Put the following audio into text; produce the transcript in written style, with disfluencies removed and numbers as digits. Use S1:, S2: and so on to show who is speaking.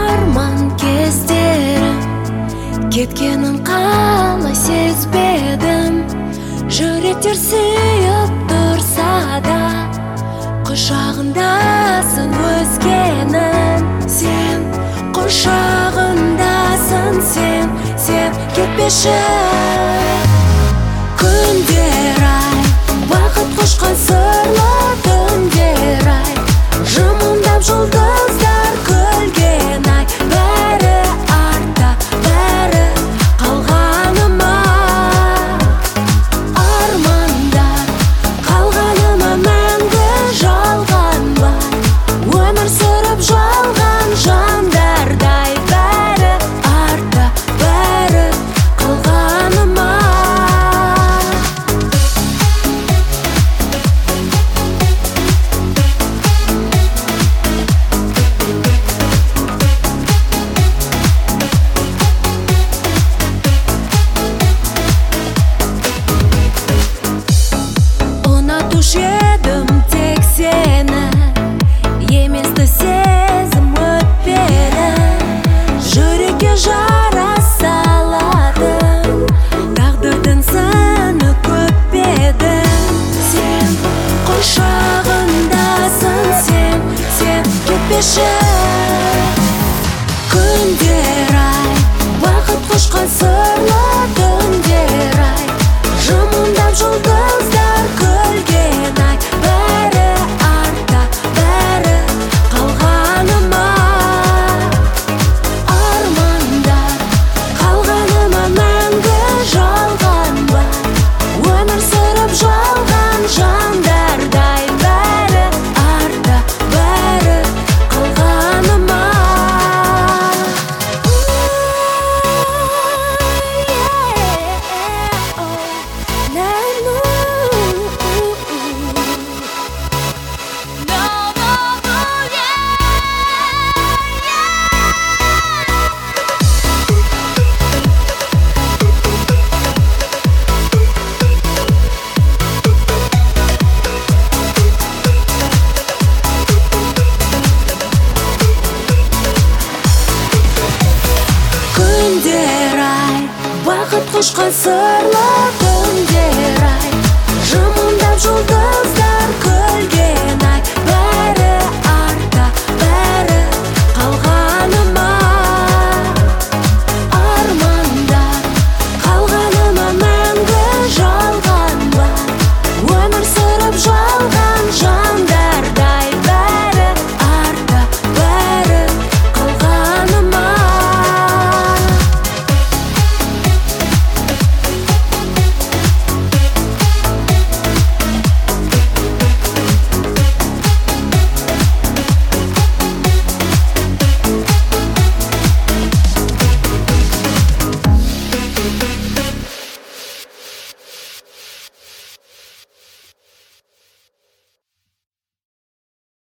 S1: арман кездерім кеткенін қалай сезбедім. Жүректер сүйіп тұрса да құшағындасың өзгенің. Сен құшағындасың, сен кетпеші. Күндер ай, бақыт құшқан сырлы түндер ай, жымыңдап жұлдыздар күлген ай. Бәрі артта, бәрі қалғаныма. Армандар қалғаныма мәңгі жалғанбай, өмір сүріп жалған жандардай. Бәрі артта, бәрі қалғаныма. Ұнатушы едім тек сені, еместі сезім өтпеді. Жүрекке жара салатын тағдырдың сыны көп еді. Сен құшағындасың, сен кетпеші. Күндер ай, бақыт құшқан сырлы түндер ай, жымыңдап жұлдыздар күлген ай. Бәрі артта, бәрі қалғаныма. Армандар қалғаныма мәңгі жалғанбай, өмір сүріп жалған жандардай. Бәрі артта, бәрі қалғаныма. Күндер ай, бақыт құшқан сырлы түндер ай, жымыңдап жұлдыздар